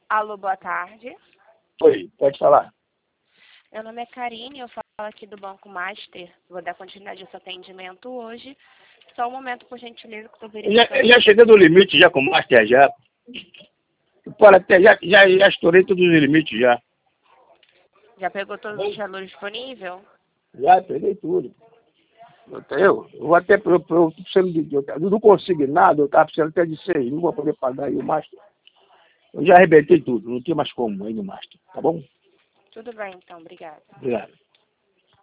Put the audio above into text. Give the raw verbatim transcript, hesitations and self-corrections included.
Alô, boa tarde. Oi, pode falar. Meu nome é Karine, eu falo aqui do Banco Master. Vou dar continuidade ao seu atendimento hoje. Só um momento, por gentileza, que estou verificando. Já, já cheguei no limite já com o Master já. Pô, até já, já, já estourei todos os limites já. Já pegou todos os valores disponíveis? Já peguei tudo. Eu, eu vou até, eu, eu, eu, precisando de, eu, eu não consigo nada, eu estava precisando até de seis, não vou poder pagar aí o Master. Eu já arrebentei tudo, não tem mais como aí no Master, tá bom? Tudo bem, então. Obrigada. Obrigado.